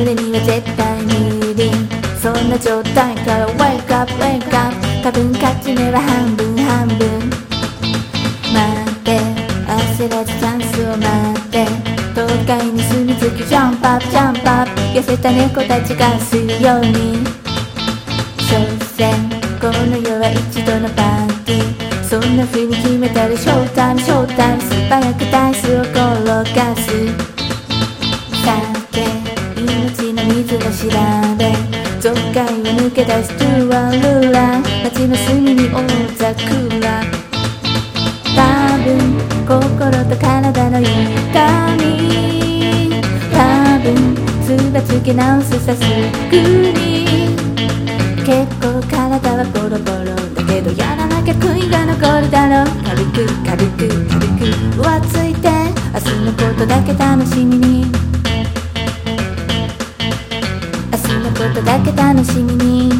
俺には絶対無理。そんな状態から Wake up wake up。 多分勝ち目は半分半分。待って焦らずチャンスを待って、東海に住み着きジャンプアップジャンプアップ。痩せた猫たちがするように。所詮この世は一度のパーティー。そんな風に決めたらショータイムショータイム。素早くダイスを転がす。酒命の水を調べ、俗界を抜け出すトゥワルーラ。街の隅に大桜。多分心と体の痛み。多分つばつけ直すさすぐに。結構体はボロボロだけど、やらなきゃ悔いが残るだろう。軽く軽く軽く浮ついて、明日のことだけ楽しみに。明日のことだけ楽しみに。